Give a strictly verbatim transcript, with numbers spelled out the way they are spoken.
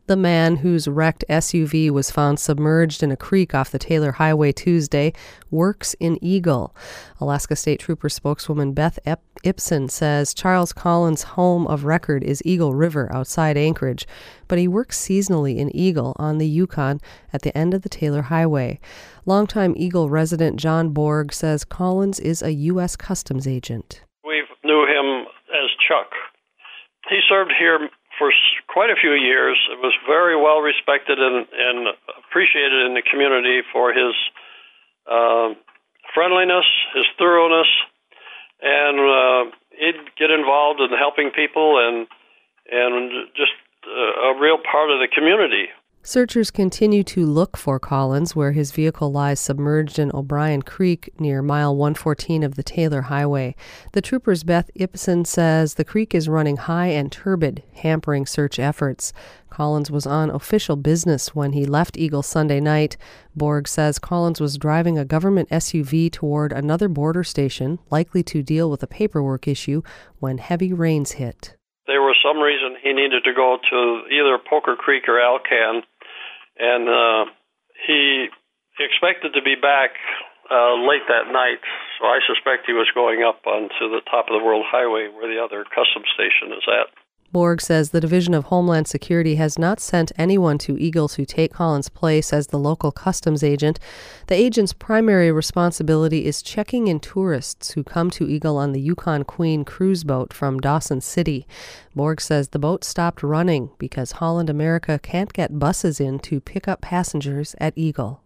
The man whose wrecked S U V was found submerged in a creek off the Taylor Highway Tuesday works in Eagle. Alaska State Trooper spokeswoman Beth Ipson says Charles Collins' home of record is Eagle River outside Anchorage, but he works seasonally in Eagle on the Yukon at the end of the Taylor Highway. Longtime Eagle resident John Borg says Collins is a U S Customs agent. We knew him as Chuck. He served here for quite a few years. It was very well respected and, and appreciated in the community for his uh, friendliness, his thoroughness, and uh, he'd get involved in helping people and and just uh, a real part of the community. Searchers continue to look for Collins, where his vehicle lies submerged in O'Brien Creek near mile one fourteen of the Taylor Highway. The trooper's Beth Ipson says the creek is running high and turbid, hampering search efforts. Collins was on official business when he left Eagle Sunday night. Borg says Collins was driving a government S U V toward another border station, likely to deal with a paperwork issue, when heavy rains hit. There was some reason he needed to go to either Poker Creek or Alcan, and uh, he expected to be back uh, late that night, so I suspect he was going up onto the top of the World Highway where the other customs station is at. Borg says the Division of Homeland Security has not sent anyone to Eagle to take Collins' place as the local customs agent. The agent's primary responsibility is checking in tourists who come to Eagle on the Yukon Queen cruise boat from Dawson City. Borg says the boat stopped running because Holland America can't get buses in to pick up passengers at Eagle.